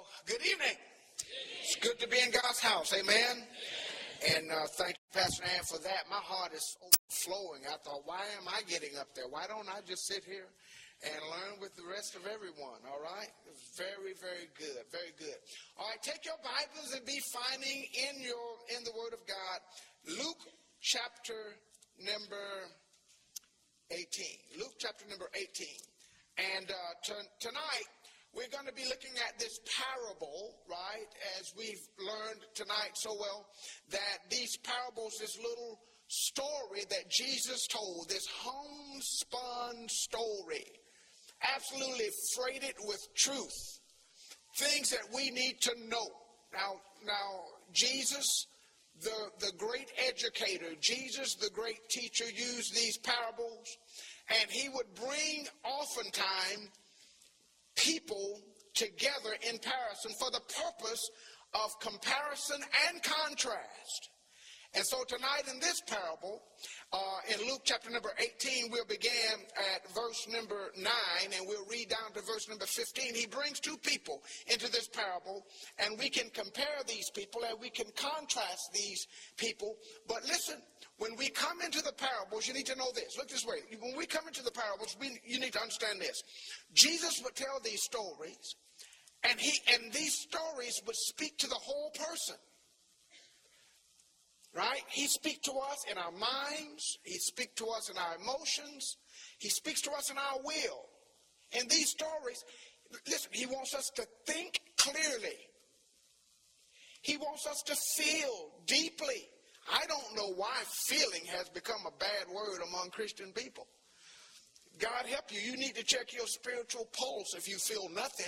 Good evening. It's good to be in God's house. Amen. And thank you, Pastor Ann, for that. My heart is overflowing. I thought, why am I getting up there? Why don't I just sit here and learn with the rest of everyone? All right? It's very, very good. Very good. All right, take your Bibles and be finding in the Word of God Luke chapter number 18. Luke chapter number 18. And tonight, we're going to be looking at this parable, right, as we've learned tonight so well, that these parables, this little story that Jesus told, this homespun story, absolutely freighted with truth, things that we need to know. Now, Jesus, the great educator, Jesus, the great teacher, used these parables, and he would bring oftentimes people together in comparison for the purpose of comparison and contrast. And so tonight in this parable, in Luke chapter number 18, we'll begin at verse number 9, and we'll read down to verse number 15. He brings two people into this parable, and we can compare these people, and we can contrast these people. But listen, when we come into the parables, you need to know this. Look this way. When we come into the parables, you need to understand this. Jesus would tell these stories, and these stories would speak to the whole person. Right? He speaks to us in our minds. He speaks to us in our emotions. He speaks to us in our will. In these stories, listen, he wants us to think clearly. He wants us to feel deeply. I don't know why feeling has become a bad word among Christian people. God help you. You need to check your spiritual pulse if you feel nothing.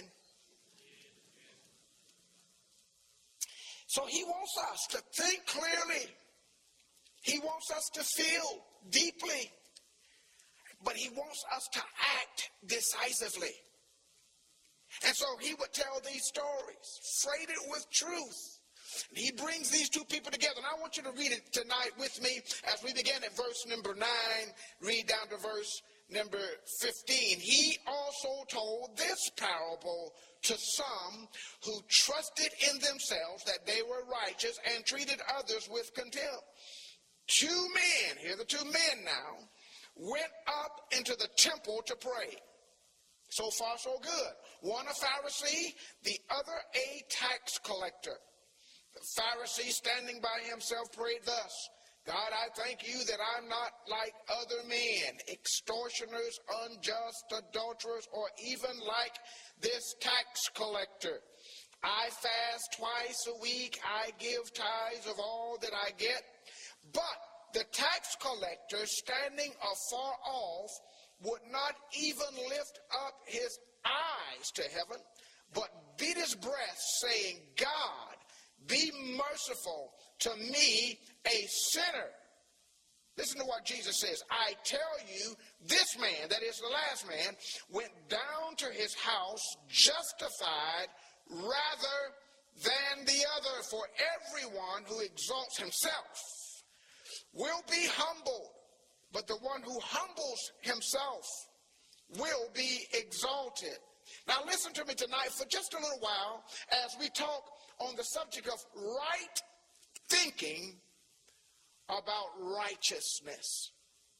So he wants us to think clearly. He wants us to feel deeply. But he wants us to act decisively. And so he would tell these stories, freighted with truth. And he brings these two people together. And I want you to read it tonight with me as we begin at verse number 9, read down to verse number 15. He also told this parable to some who trusted in themselves that they were righteous and treated others with contempt. Two men, here are the two men now, went up into the temple to pray. So far, so good. One a Pharisee, the other a tax collector. The Pharisee, standing by himself, prayed thus: God, I thank you that I'm not like other men, extortioners, unjust, adulterers, or even like this tax collector. I fast twice a week. I give tithes of all that I get. But the tax collector, standing afar off, would not even lift up his eyes to heaven, but beat his breast, saying, God, be merciful to me, a sinner. Listen to what Jesus says. I tell you, this man, that is the last man, went down to his house justified rather than the other. For everyone who exalts himself will be humbled, but the one who humbles himself will be exalted. Now listen to me tonight for just a little while as we talk on the subject of right thinking about righteousness.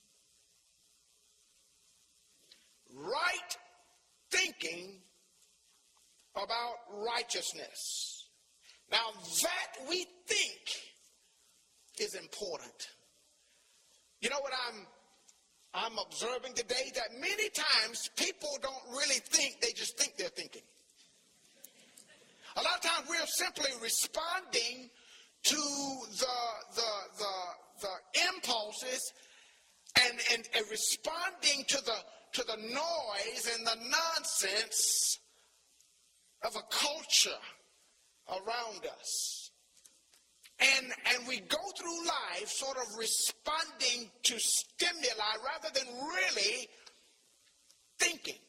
Right thinking about righteousness. Now that we think is important. You know what I'm observing today? That many times people don't really think, they just think they're thinking. A lot of times we're simply responding to the impulses and responding to the noise and the nonsense of a culture around us. And we go through life sort of responding to stimuli rather than really thinking.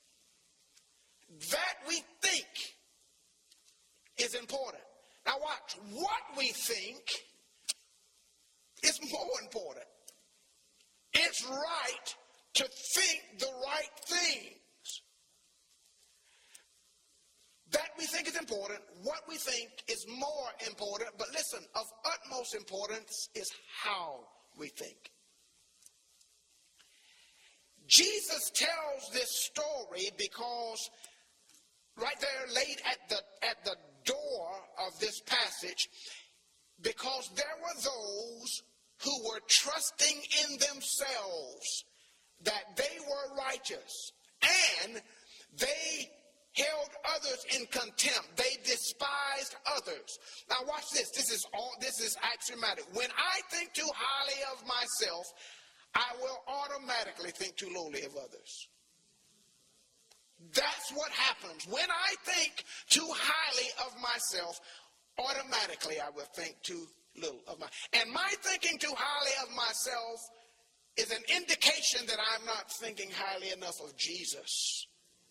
That we think is important. Now watch, what we think is more important. It's right to think the right things. that we think is important, what we think is more important, but listen, of utmost importance is how we think. Jesus tells this story because right there laid at the door of this passage, because there were those who were trusting in themselves that they were righteous, and they held others in contempt. They despised others. Now watch this. This is axiomatic. When I think too highly of myself, I will automatically think too lowly of others. That's what happens. When I think too highly of myself, automatically I will think too little of myself. And my thinking too highly of myself is an indication that I'm not thinking highly enough of Jesus.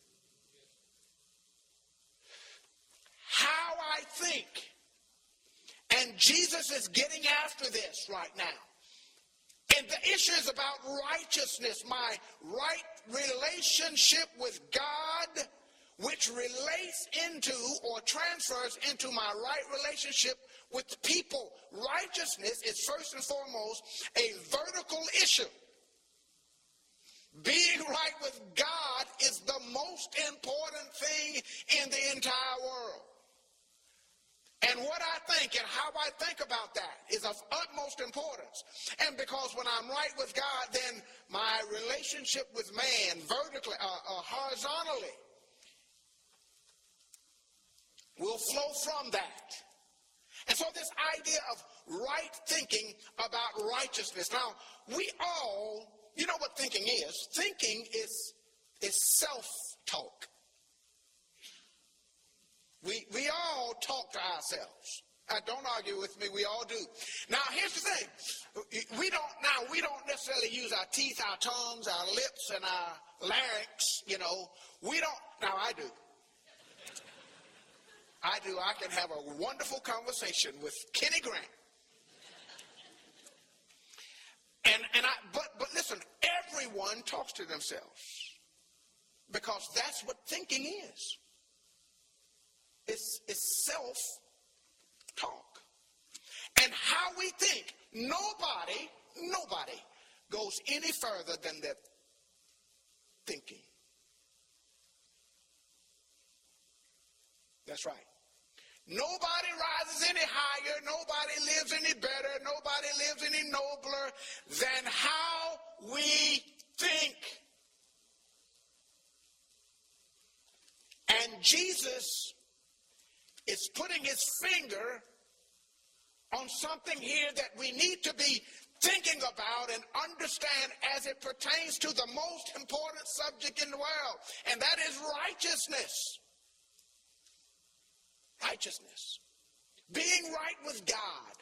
How I think. And Jesus is getting after this right now. And the issue is about righteousness, my right relationship with God, which relates into or transfers into my right relationship with people. Righteousness is first and foremost a vertical issue. Being right with God is the most important thing in the entire world. And what I think and how I think about that is of utmost importance. And because when I'm right with God, then my relationship with man vertically, horizontally, will flow from that. And so this idea of right thinking about righteousness. Now, we all, you know what thinking is. Thinking is self-talk. We all talk to ourselves. Don't argue with me. We all do. Now, here's the thing. We don't necessarily use our teeth, our tongues, our lips, and our larynx, We don't. Now, I do. I can have a wonderful conversation with Kenny Grant. But listen, everyone talks to themselves. Because that's what thinking is. It's self-talk. And how we think, nobody goes any further than their thinking. That's right. Nobody rises any higher, nobody lives any better, nobody lives any nobler than how we think. And Jesus is putting his finger on something here that we need to be thinking about and understand as it pertains to the most important subject in the world, and that is righteousness. Righteousness. Being right with God.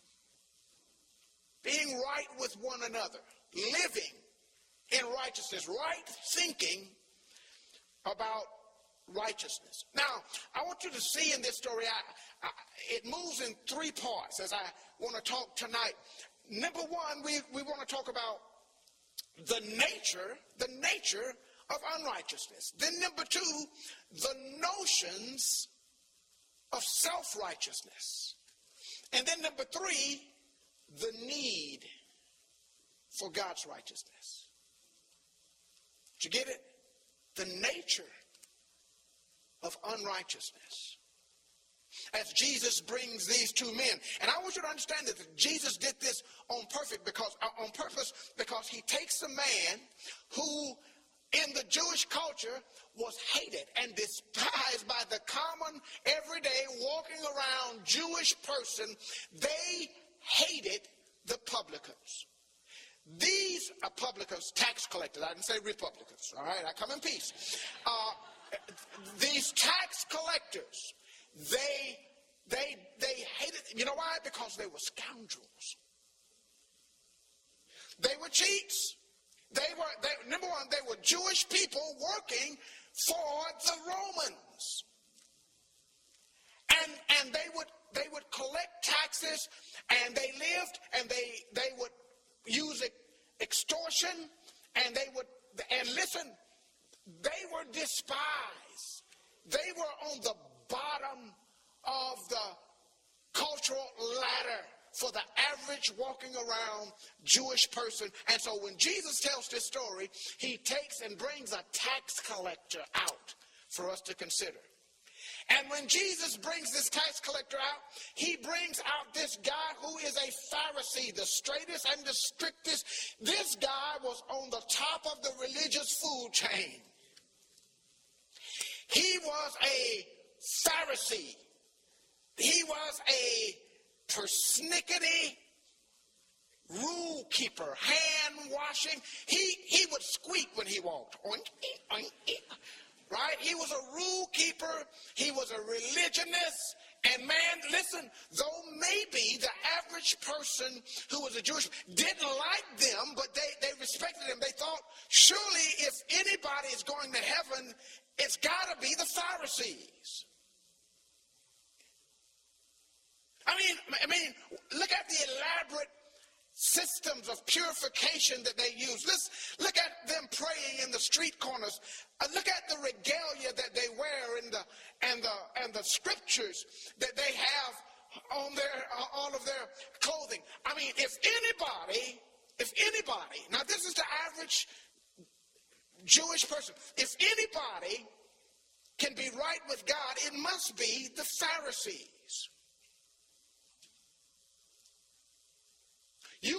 Being right with one another. Living in righteousness. Right thinking about righteousness. Now, I want you to see in this story, it moves in three parts as I want to talk tonight. Number one, we want to talk about the nature of unrighteousness. Then number two, the notions of self-righteousness. And then number three, the need for God's righteousness. Did you get it? The nature of unrighteousness. As Jesus brings these two men. And I want you to understand that Jesus did this on purpose because he takes a man who in the Jewish culture was hated and despised by the common, everyday, walking around Jewish person. They hated the publicans. These are publicans, tax collectors. I didn't say republicans. All right, I come in peace. These tax collectors, they hated. You know why? Because they were scoundrels. They were cheats. Number one, they were Jewish people working for the Romans. And they would collect taxes, and they lived, and they would use extortion, and listen, they were despised they were on the bottom of the cultural ladder for the average walking around Jewish person. And so when Jesus tells this story, he takes and brings a tax collector out for us to consider. And when Jesus brings this tax collector out, he brings out this guy who is a Pharisee, the straightest and the strictest. This guy was on the top of the religious food chain. He was a Pharisee. He was a persnickety rule keeper, hand washing. He would squeak when he walked. Oink, oink, oink. Right? He was a rule keeper. He was a religionist. And man, listen, though maybe the average person who was a Jewish didn't like them, but they respected them. They thought, surely if anybody is going to heaven, it's got to be the Pharisees. I mean, look at the elaborate systems of purification that they use. Let's look at them praying in the street corners. Look at the regalia that they wear and the scriptures that they have on all of their clothing. I mean, if anybody, now this is the average Jewish person, if anybody can be right with God, it must be the Pharisees. You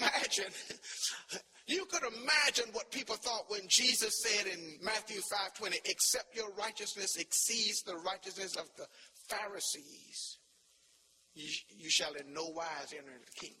could imagine what people thought when Jesus said in Matthew 5:20, except your righteousness exceeds the righteousness of the Pharisees, you shall in no wise enter the kingdom.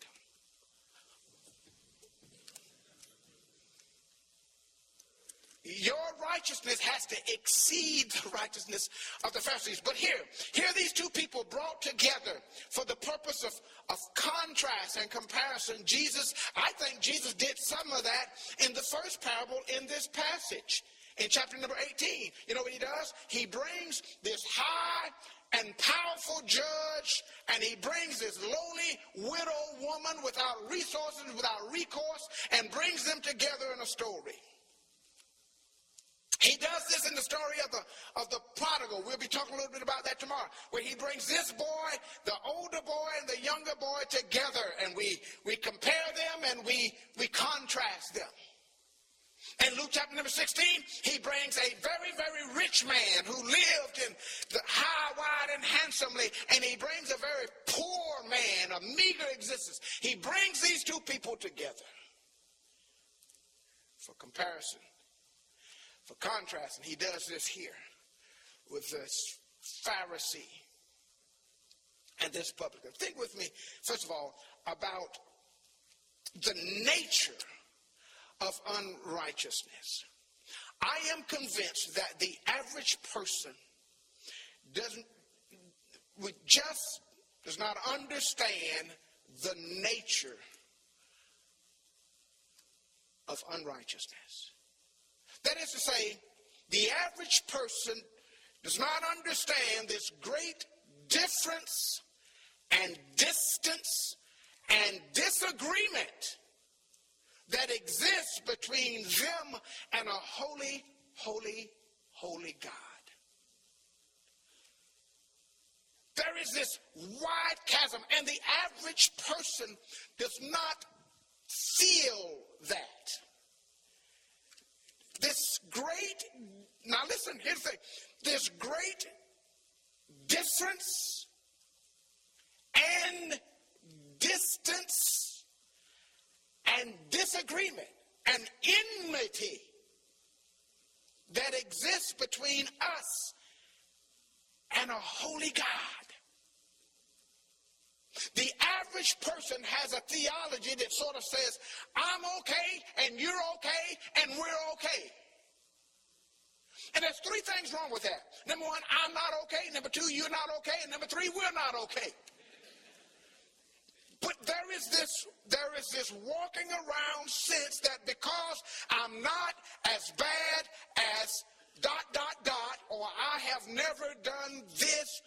Your righteousness has to exceed the righteousness of the Pharisees. But here these two people brought together for the purpose of contrast and comparison. I think Jesus did some of that in the first parable in this passage. In chapter number 18, you know what he does? He brings this high and powerful judge, and he brings this lowly widow woman without resources, without recourse, and brings them together in a story. He does this in the story of the prodigal. We'll be talking a little bit about that tomorrow, where he brings this boy, the older boy and the younger boy together, and we compare them and we contrast them. In Luke chapter number 16, he brings a very, very rich man who lived in the high, wide, and handsomely, and he brings a very poor man, a meager existence. He brings these two people together for comparison, for contrast, and he does this here with this Pharisee and this publican. Think with me, first of all, about the nature of unrighteousness. I am convinced that the average person does not understand the nature of unrighteousness. That is to say, the average person does not understand this great difference and distance and disagreement that exists between them and a holy, holy, holy God. There is this wide chasm, and the average person does not feel that. Now listen, here's the thing. This great difference and distance and disagreement and enmity that exists between us and a holy God. The average person has a theology that sort of says, I'm okay, and you're okay, and we're okay. And there's three things wrong with that. Number one, I'm not okay. Number two, you're not okay. And number three, we're not okay. But there is this walking around sense that because I'm not as bad as ... or I have never done this,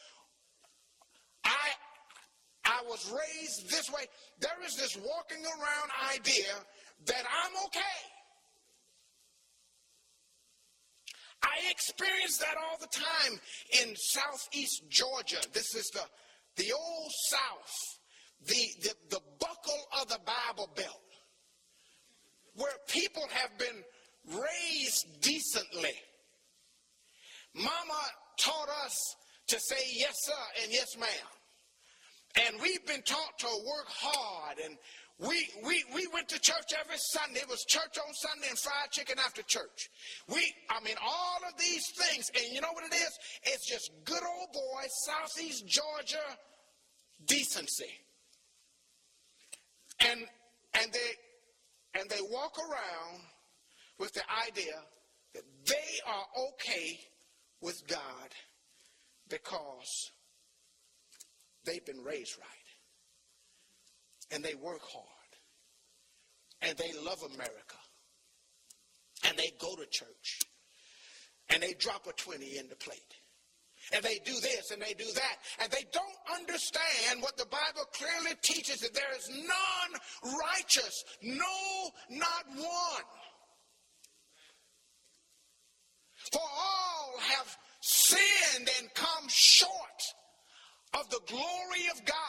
I was raised this way. There is this walking around idea that I'm okay. I experience that all the time in southeast Georgia. This is the old South, the buckle of the Bible Belt, where people have been raised decently. Mama taught us to say yes, sir, and yes, ma'am. And we've been taught to work hard. And we went to church every Sunday. It was church on Sunday and fried chicken after church. All of these things. And you know what it is? It's just good old boy, southeast Georgia decency. And they walk around with the idea that they are okay with God because they've been raised right. And they work hard. And they love America. And they go to church. And they drop a 20 in the plate. And they do this and they do that. And they don't understand what the Bible clearly teaches, that there is none righteous. No, not one. For all have sinned and come short of the glory of God.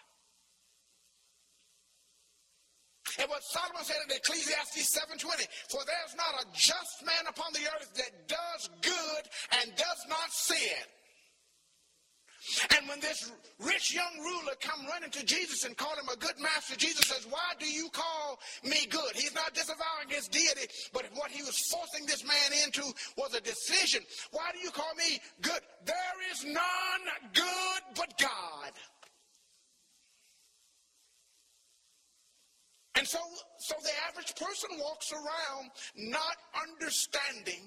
And what Solomon said in Ecclesiastes 7:20, for there's not a just man upon the earth that does good and does not sin. And when this rich young ruler come running to Jesus and call him a good master, Jesus says, why do you call me good? He's not disavowing his deity, but what he was forcing this man into was a decision. Why do you call me good? There is none good but God. And so the average person walks around not understanding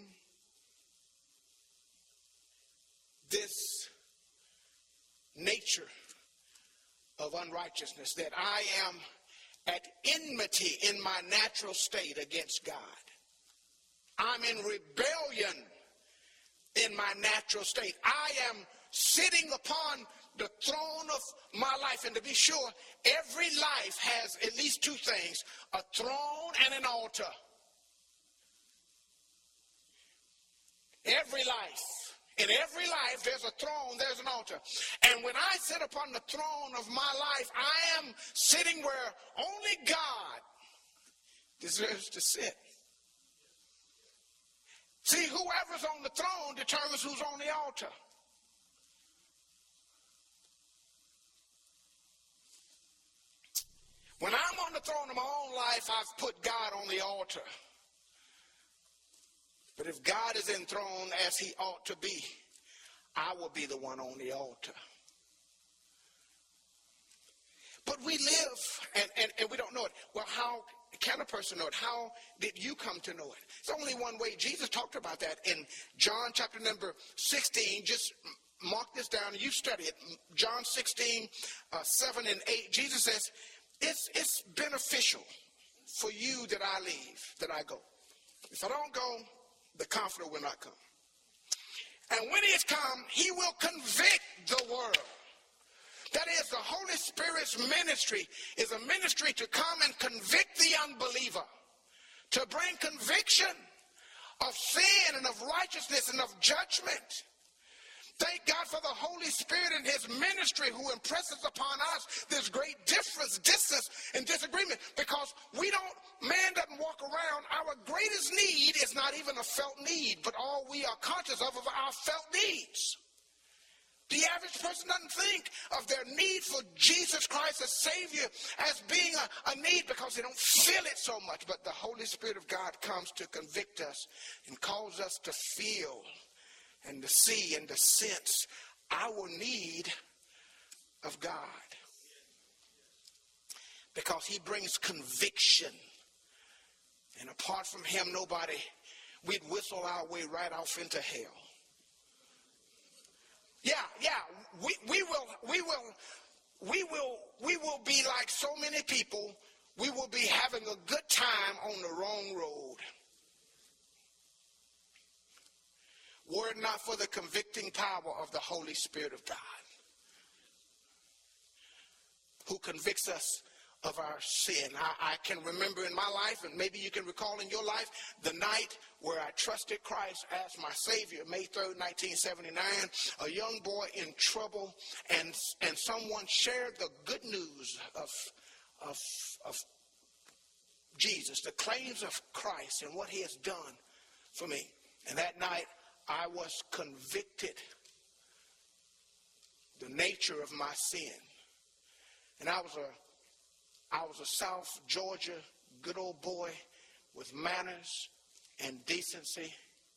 this nature of unrighteousness, that I am at enmity in my natural state against God. I'm in rebellion in my natural state. I am sitting upon the throne of my life. And to be sure, every life has at least two things: a throne and an altar. Every life. In every life, there's a throne, there's an altar. And when I sit upon the throne of my life, I am sitting where only God deserves to sit. See, whoever's on the throne determines who's on the altar. When I'm on the throne of my own life, I've put God on the altar. But if God is enthroned as he ought to be, I will be the one on the altar. But we live, and we don't know it. Well, how can a person know it? How did you come to know it? It's only one way. Jesus talked about that in John chapter number 16. Just mark this down and you study it. John 16, 7 and 8. Jesus says, it's beneficial for you that I leave, that I go. If I don't go, the Comforter will not come. And when he has come, he will convict the world. That is, the Holy Spirit's ministry is a ministry to come and convict the unbeliever, to bring conviction of sin and of righteousness and of judgment. Thank God for the Holy Spirit and his ministry who impresses upon us this great difference, distance, and disagreement, because man doesn't walk around. Our greatest need is not even a felt need, but all we are conscious of our felt needs. The average person doesn't think of their need for Jesus Christ as Savior as being a need because they don't feel it so much. But the Holy Spirit of God comes to convict us and calls us to feel and to see and to sense our need of God. Because he brings conviction. And apart from him, we'd whistle our way right off into hell. We will be like so many people. We will be having a good time on the wrong road. Were it not for the convicting power of the Holy Spirit of God, who convicts us of our sin. I can remember in my life, and maybe you can recall in your life, the night where I trusted Christ as my Savior, May 3rd, 1979, a young boy in trouble, and someone shared the good news of Jesus, the claims of Christ and what he has done for me. And that night, I was convicted the nature of my sin. And I was a South Georgia good old boy with manners and decency.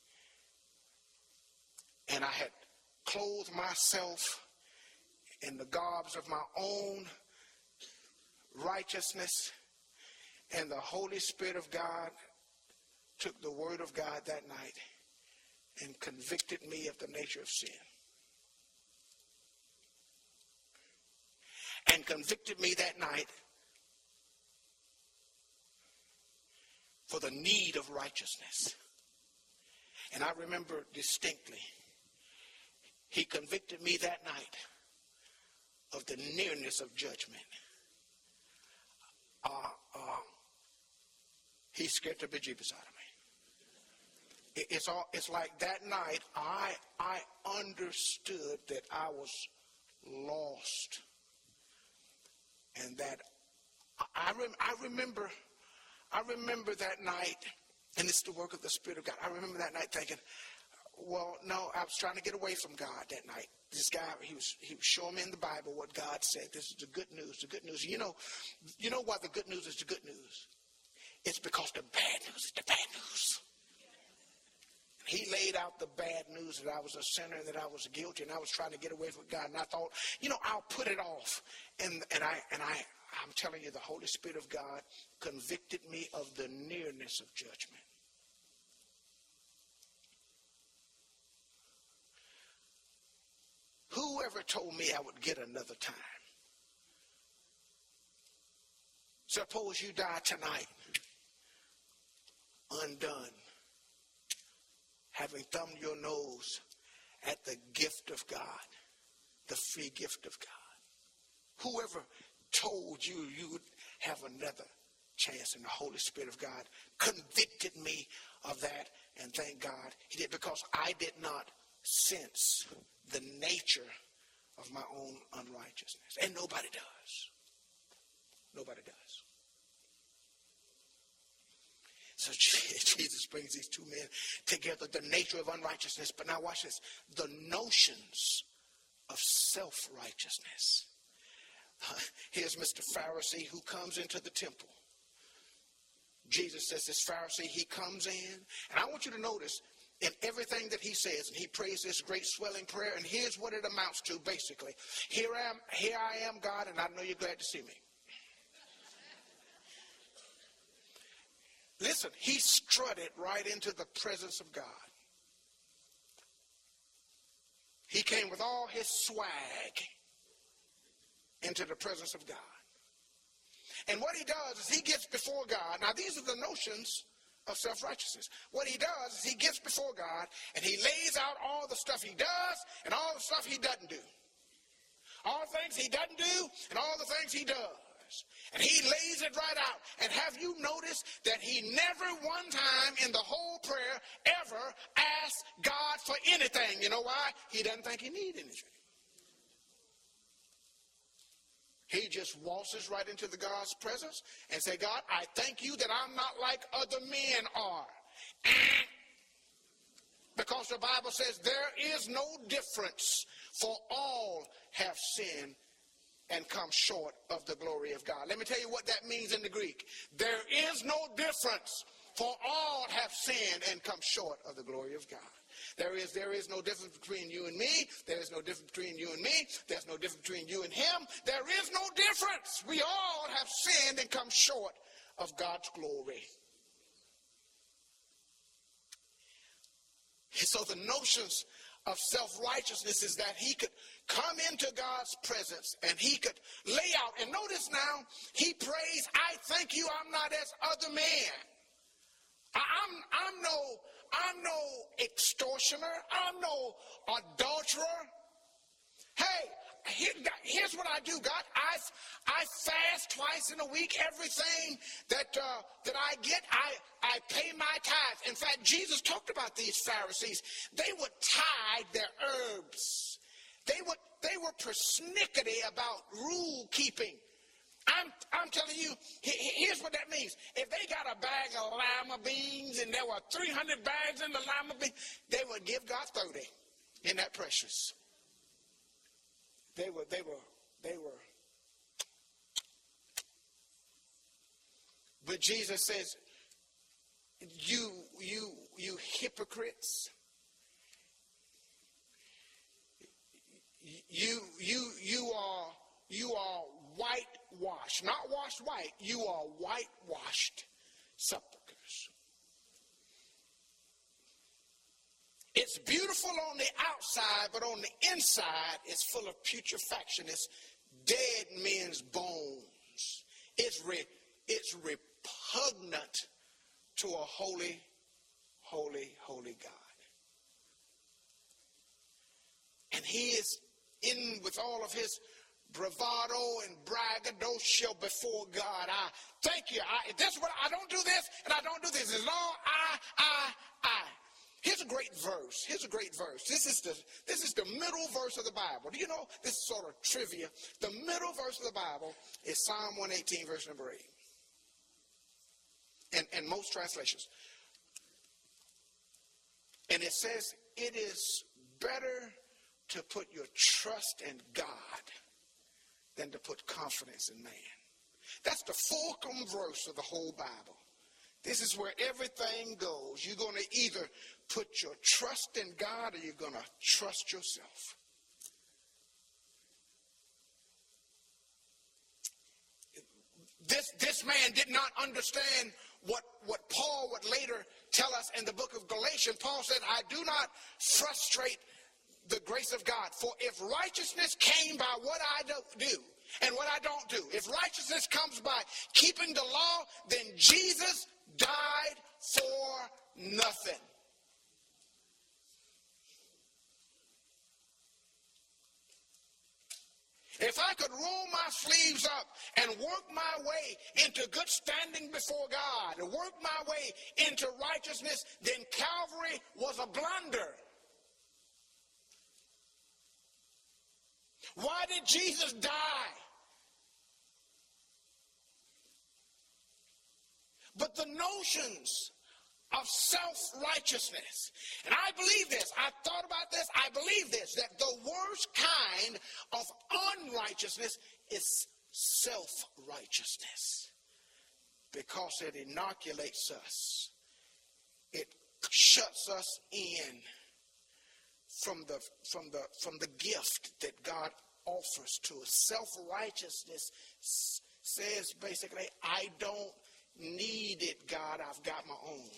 And I had clothed myself in the garbs of my own righteousness. And the Holy Spirit of God took the word of God that night and convicted me of the nature of sin. And convicted me that night for the need of righteousness. And I remember distinctly, he convicted me that night of the nearness of judgment. He scared the bejeebus out of me. It's like that night I understood that I was lost. And that I remember that night, and it's the work of the Spirit of God. I remember that night thinking, well, no, I was trying to get away from God that night. This guy, he was showing me in the Bible what God said. This is the good news, the good news. You know why the good news is the good news? It's because the bad news is the bad news. He laid out the bad news that I was a sinner, that I was guilty, and I was trying to get away from God. And I thought, I'll put it off. And I'm telling you, the Holy Spirit of God convicted me of the nearness of judgment. Whoever told me I would get another time? Suppose you die tonight, undone, having thumbed your nose at the gift of God, the free gift of God. Whoever told you you would have another chance, in the Holy Spirit of God convicted me of that, and thank God he did, because I did not sense the nature of my own unrighteousness. And nobody does. Nobody does. So Jesus brings these two men together, the nature of unrighteousness. But now watch this. The notions of self-righteousness. Here's Mr. Pharisee who comes into the temple. Jesus says this Pharisee, he comes in. And I want you to notice in everything that he says, and he prays this great swelling prayer, and here's what it amounts to basically. Here I am, God, and I know you're glad to see me. Listen, he strutted right into the presence of God. He came with all his swag into the presence of God. And what he does is he gets before God. Now, these are the notions of self-righteousness. What he does is he gets before God and he lays out all the stuff he does and all the stuff he doesn't do. All the things he doesn't do and all the things he does. And he lays it right out. And have you noticed that he never one time in the whole prayer ever asked God for anything? You know why? He doesn't think he needs anything. He just waltzes right into the God's presence and say, God, I thank you that I'm not like other men are. Because the Bible says there is no difference, for all have sinned and come short of the glory of God. Let me tell you what that means in the Greek. There is no difference, for all have sinned and come short of the glory of God. There is no difference between you and me. There is no difference between you and me. There's no difference between you and him. There is no difference. We all have sinned and come short of God's glory. So the notions of self-righteousness is that he could come into God's presence and he could lay out. And notice now, he prays, I thank you I'm not as other men. I'm no extortioner. I'm no adulterer. Hey, here's what I do, God. I fast twice in a week. Everything that I get, I pay my tithes. In fact, Jesus talked about these Pharisees. They would tithe their herbs. They were persnickety about rule keeping. I'm telling you, here's what that means. If they got a bag of lima beans and there were 300 bags in the lima beans, they would give God 30. Isn't that precious? They were. But Jesus says, you hypocrites. You are whitewashed, not washed white. You are whitewashed sepulchres. It's beautiful on the outside, but on the inside, it's full of putrefaction. It's dead men's bones. It's repugnant to a holy, holy, holy God. And he is in with all of his bravado and braggadocio before God. I thank you. I don't do this and I don't do this. As long I. Here's a great verse. This is the middle verse of the Bible. Do you know, this is sort of trivia. The middle verse of the Bible is Psalm 118, verse number 8. And most translations. And it says, it is better to put your trust in God than to put confidence in man. That's the fulcrum verse of the whole Bible. This is where everything goes. You're going to either put your trust in God or you're going to trust yourself. This man did not understand what Paul would later tell us in the book of Galatians. Paul said, I do not frustrate the grace of God. For if righteousness came by what I do and what I don't do, if righteousness comes by keeping the law, then Jesus died for nothing. If I could roll my sleeves up and work my way into good standing before God, and work my way into righteousness, then Calvary was a blunder. Why did Jesus die? But the notions of self-righteousness, and I believe this, I thought about this, I believe this, that the worst kind of unrighteousness is self-righteousness, because it inoculates us. It shuts us in from the gift that God offers to us. Self-righteousness says basically, I don't need it, God, I've got my own.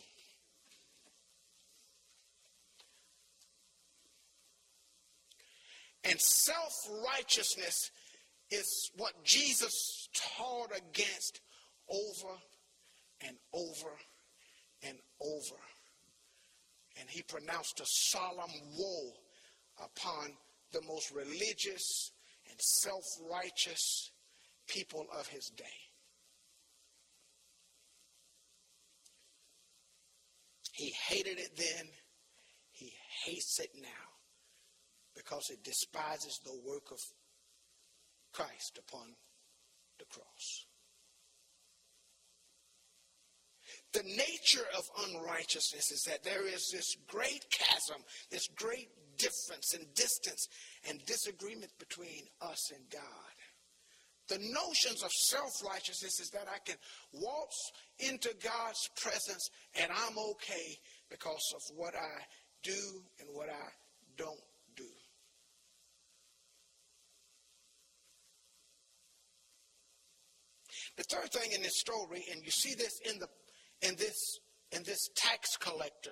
And self-righteousness is what Jesus taught against over and over and over. And he pronounced a solemn woe upon the most religious and self-righteous people of his day. He hated it then. He hates it now, because it despises the work of Christ upon the cross. The nature of unrighteousness is that there is this great chasm, this great difference and distance and disagreement between us and God. The notions of self-righteousness is that I can waltz into God's presence and I'm okay because of what I do and what I don't do. The third thing in this story, and you see this in this tax collector.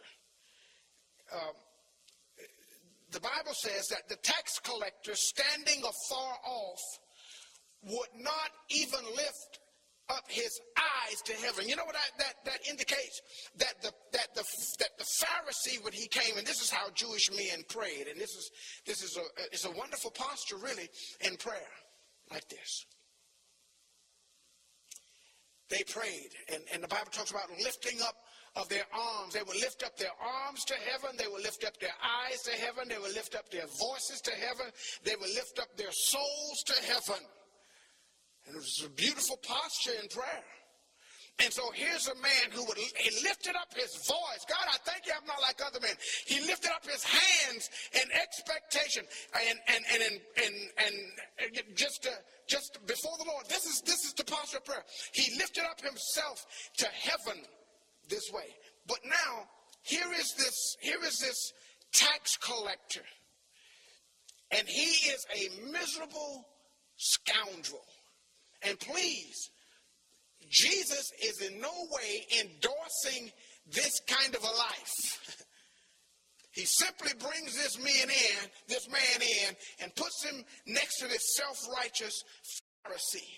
The Bible says that the tax collector, standing afar off, would not even lift up his eyes to heaven. You know what that indicates? That the Pharisee, when he came, and this is how Jewish men prayed, and it's a wonderful posture, really, in prayer, like this. They prayed, and the Bible talks about lifting up of their arms. They would lift up their arms to heaven. They would lift up their eyes to heaven. They would lift up their voices to heaven. They would lift up their souls to heaven. And it was a beautiful posture in prayer. And so here's a man who he lifted up his voice. God, I thank you, I'm not like other men. He lifted up his hands in expectation and just before the Lord. This is the posture of prayer. He lifted up himself to heaven this way. But now here is this tax collector, and he is a miserable scoundrel. And please, Jesus is in no way endorsing this kind of a life. He simply brings this man in, and puts him next to this self-righteous Pharisee.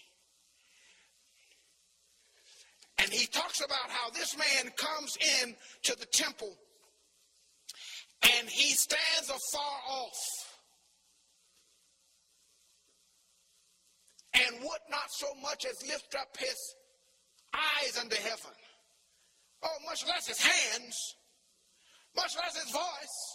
And he talks about how this man comes in to the temple and he stands afar off and would not so much as lift up his eyes unto heaven. Oh, much less his hands, much less his voice.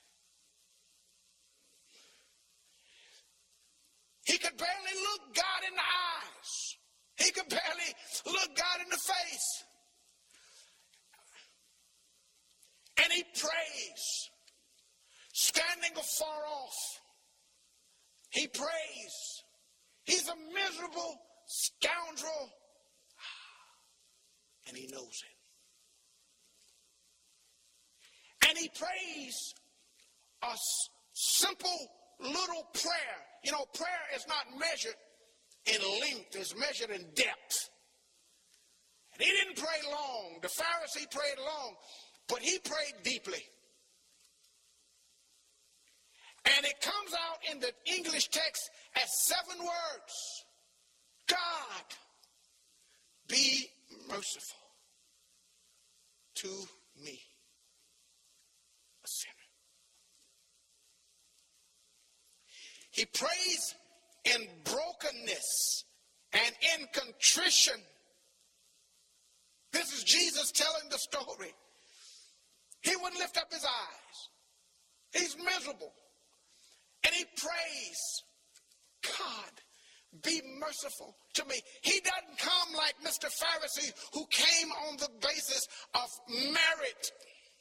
He could barely look God in the eyes. He could barely look God in the face. And he prays, standing afar off. He prays. He's a miserable scoundrel, and he knows it. And he prays a simple little prayer. You know, prayer is not measured in length, it's measured in depth. And he didn't pray long. The Pharisee prayed long, but he prayed deeply. And it comes out in the English text as 7 words. God, be merciful to me, a sinner. He prays in brokenness and in contrition. This is Jesus telling the story. He wouldn't lift up his eyes. He's miserable. And he prays, God, be merciful to me. He doesn't come like Mr. Pharisee, who came on the basis of merit.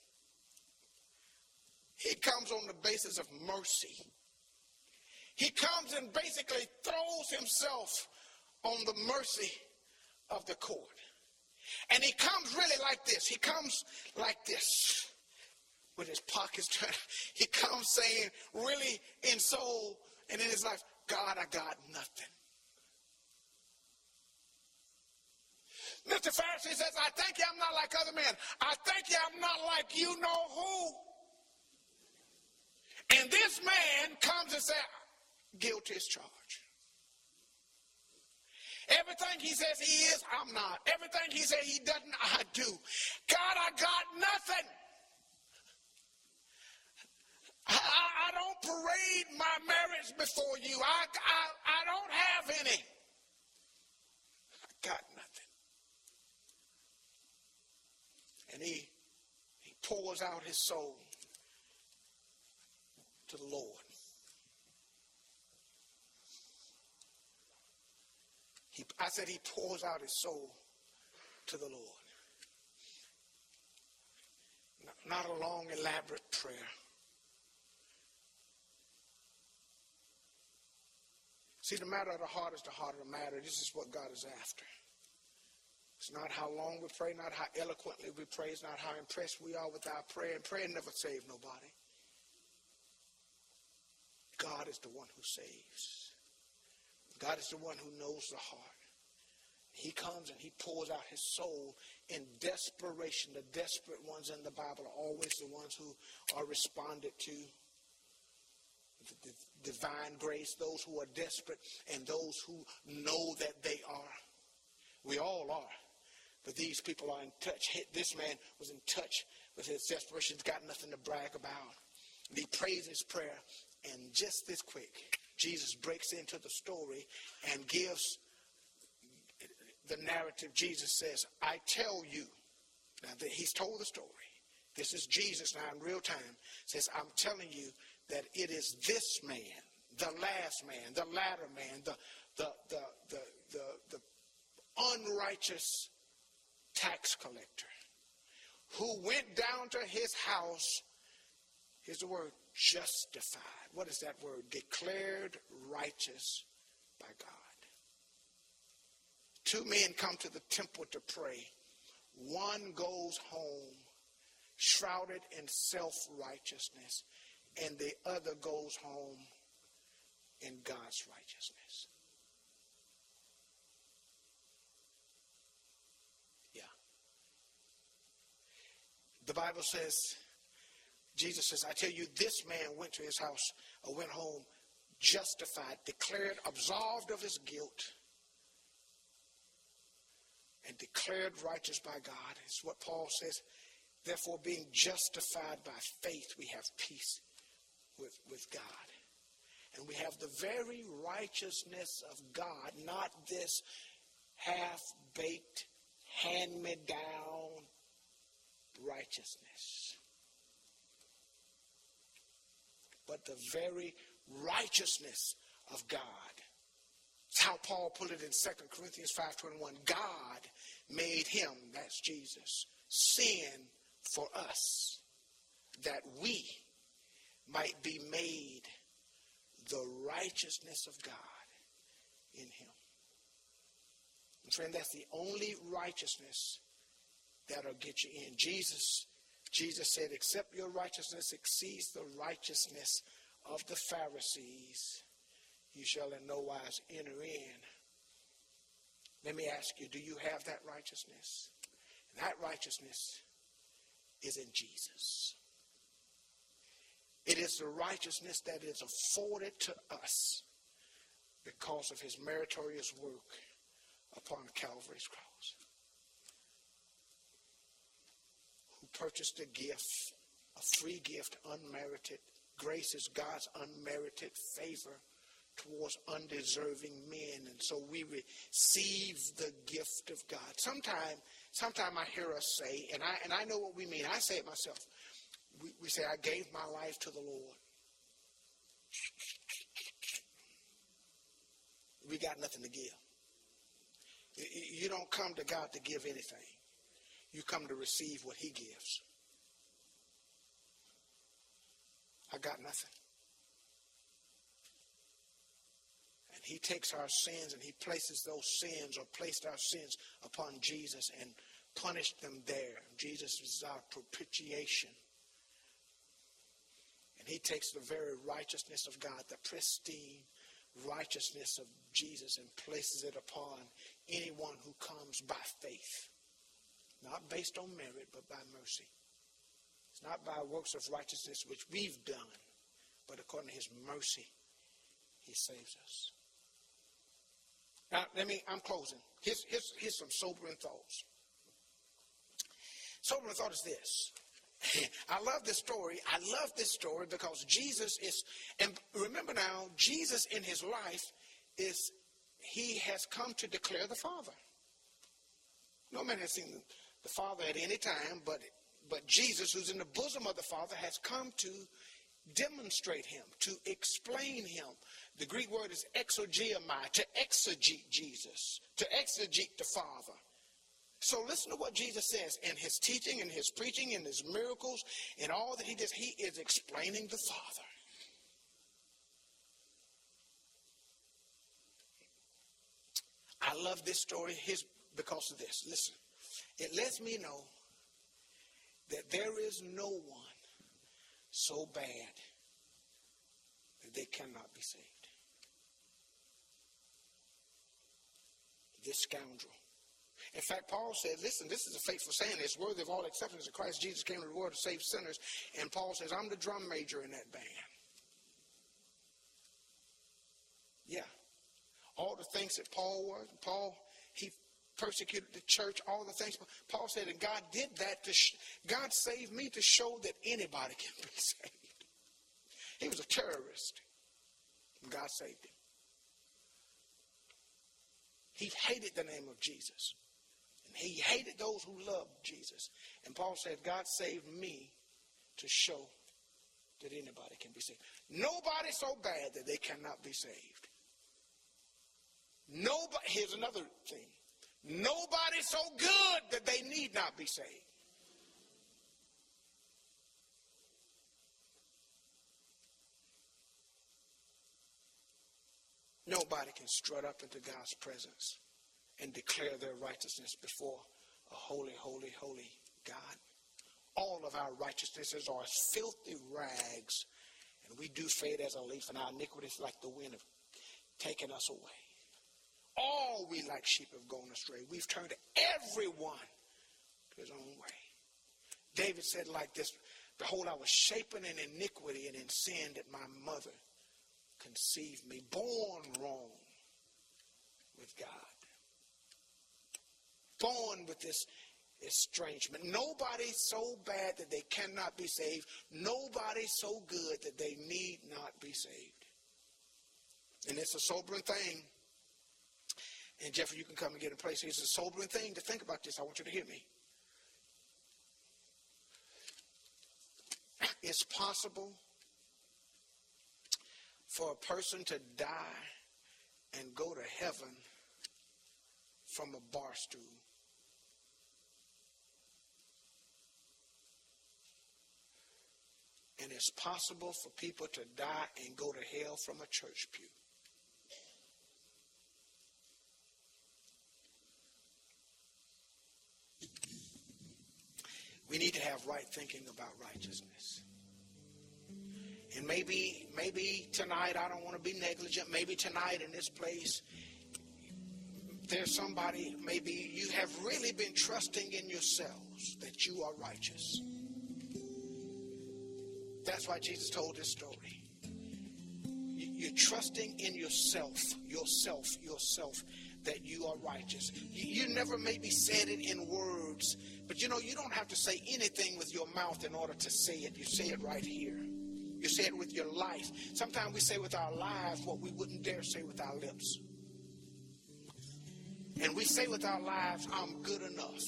He comes on the basis of mercy. He comes and basically throws himself on the mercy of the court. And he comes really like this. He comes like this, with his pockets turned. He comes saying, really in soul and in his life, God, I got nothing. Mr. Pharisee says, I thank you I'm not like other men. I thank you I'm not like you know who. And this man comes and says, guilty as charged. Everything he says he is, I'm not. Everything he says he doesn't, I do. God, I got nothing. I don't parade my merits before you. I don't have any. I got nothing. And he pours out his soul to the Lord. I said he pours out his soul to the Lord. Not a long, elaborate prayer. See, the matter of the heart is the heart of the matter. This is what God is after. It's not how long we pray, not how eloquently we pray. It's not how impressed we are with our prayer. And prayer never saved nobody. God is the one who saves. God is the one who knows the heart. He comes and he pours out his soul in desperation. The desperate ones in the Bible are always the ones who are responded to. The divine grace, those who are desperate and those who know that they are. We all are. But these people are in touch. This man was in touch Because his desperation's got nothing to brag about. And he prays his prayer. And just this quick, Jesus breaks into the story and gives the narrative. Jesus says, I tell you. Now, he's told the story. This is Jesus now in real time. Says, I'm telling you that it is this man, the last man, the latter man, the unrighteous tax collector who went down to his house. Here's the word, justified. What is that word? Declared righteous by God. Two men come to the temple to pray. One goes home shrouded in self-righteousness, and the other goes home in God's righteousness. Yeah. The Bible says, Jesus says, I tell you, this man went to his house, or went home justified, declared absolved of his guilt, and declared righteous by God. It's what Paul says. Therefore, being justified by faith, we have peace with God. And we have the very righteousness of God, not this half-baked, hand-me-down righteousness, but the very righteousness of God. That's how Paul put it in 2 Corinthians 5:21. God made him, that's Jesus, sin for us, that we might be made the righteousness of God in him. And friend, that's the only righteousness that'll get you in. Jesus said, except your righteousness exceeds the righteousness of the Pharisees, you shall in no wise enter in. Let me ask you, do you have that righteousness? And that righteousness is in Jesus. It is the righteousness that is afforded to us because of his meritorious work upon Calvary's cross. Who purchased a gift, a free gift, unmerited. Grace is God's unmerited favor towards undeserving men. And so we receive the gift of God. Sometime I hear us say, and I know what we mean. I say it myself. We say, I gave my life to the Lord. We got nothing to give. You don't come to God to give anything. You come to receive what he gives. I got nothing. And he takes our sins and he places those sins, or placed our sins upon Jesus and punished them there. Jesus is our propitiation. And he takes the very righteousness of God, the pristine righteousness of Jesus, and places it upon anyone who comes by faith. Not based on merit, but by mercy. It's not by works of righteousness which we've done, but according to his mercy, he saves us. Now, I'm closing. Here's some sobering thoughts. Sobering thought is this. I love this story. I love this story because Jesus is, and remember now, Jesus in his life he has come to declare the Father. No man has seen the Father at any time, but Jesus, who's in the bosom of the Father, has come to demonstrate him, to explain him. The Greek word is exogeomai, to exegete Jesus, to exegete the Father. So listen to what Jesus says in his teaching, in his preaching, in his miracles, in all that he does. He is explaining the Father. I love this story because of this. Listen, it lets me know that there is no one so bad that they cannot be saved. This scoundrel. In fact, Paul said, listen, this is a faithful saying. It's worthy of all acceptance that Christ Jesus came to the world to save sinners. And Paul says, I'm the drum major in that band. Yeah. All the things that Paul was, he persecuted the church, all the things. Paul said, and God did that. God saved me to show that anybody can be saved. He was a terrorist, and God saved him. He hated the name of Jesus. And he hated those who loved Jesus. And Paul said, God saved me to show that anybody can be saved. Nobody so bad that they cannot be saved. Nobody, here's another thing. Nobody so good that they need not be saved. Nobody can strut up into God's presence and declare their righteousness before a holy, holy, holy God. All of our righteousnesses are as filthy rags, and we do fade as a leaf, and our iniquities like the wind have taken us away. All we like sheep have gone astray. We've turned everyone to his own way. David said like this, behold, I was shapen in iniquity and in sin that my mother conceived me, born wrong with God. Born with this estrangement. Nobody so bad that they cannot be saved. Nobody so good that they need not be saved. And it's a sobering thing. And Jeffrey, you can come and get a place. It's a sobering thing to think about this. I want you to hear me. It's possible for a person to die and go to heaven from a bar stool. And it's possible for people to die and go to hell from a church pew. We need to have right thinking about righteousness. And maybe tonight, I don't want to be negligent, maybe tonight in this place, there's somebody, maybe you have really been trusting in yourselves that you are righteous. That's why Jesus told this story. You're trusting in yourself, that you are righteous. You never maybe said it in words, but you don't have to say anything with your mouth in order to say it. You say it right here. You say it with your life. Sometimes we say with our lives what we wouldn't dare say with our lips. And we say with our lives, I'm good enough.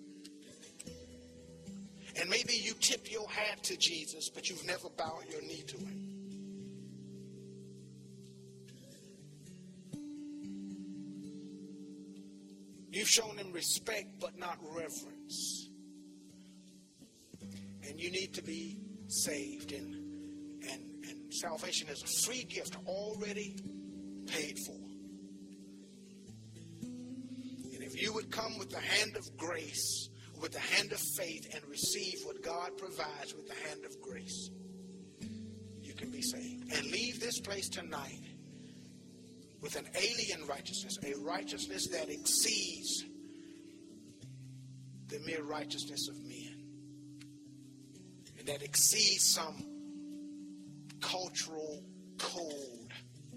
And maybe you tip your hat to Jesus, but you've never bowed your knee to him. You've shown him respect, but not reverence. And you need to be saved. And salvation is a free gift already paid for. And if you would come with the hand of grace, with the hand of faith, and receive what God provides with the hand of grace, you can be saved. And leave this place tonight with an alien righteousness, a righteousness that exceeds the mere righteousness of men, and that exceeds some cultural code.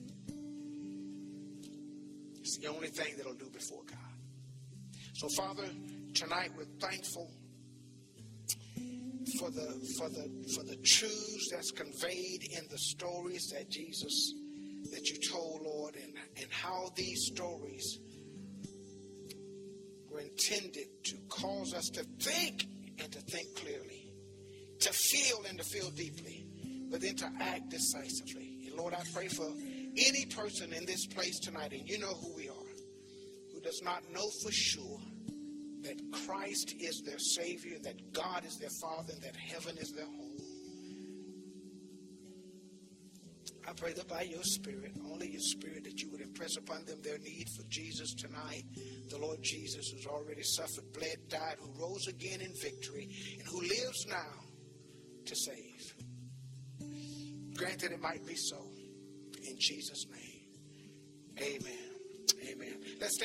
It's the only thing that'll do before God. So, Father, tonight we're thankful for the truths that's conveyed in the stories that you told, Lord, and how these stories were intended to cause us to think and to think clearly, to feel and to feel deeply, but then to act decisively. And Lord, I pray for any person in this place tonight, and you know who we are, who does not know for sure that Christ is their Savior, that God is their Father, and that heaven is their home. I pray that by your Spirit, only your Spirit, that you would impress upon them their need for Jesus tonight. The Lord Jesus, who's already suffered, bled, died, who rose again in victory, and who lives now to save. Grant that it might be so. In Jesus' name, amen. Amen.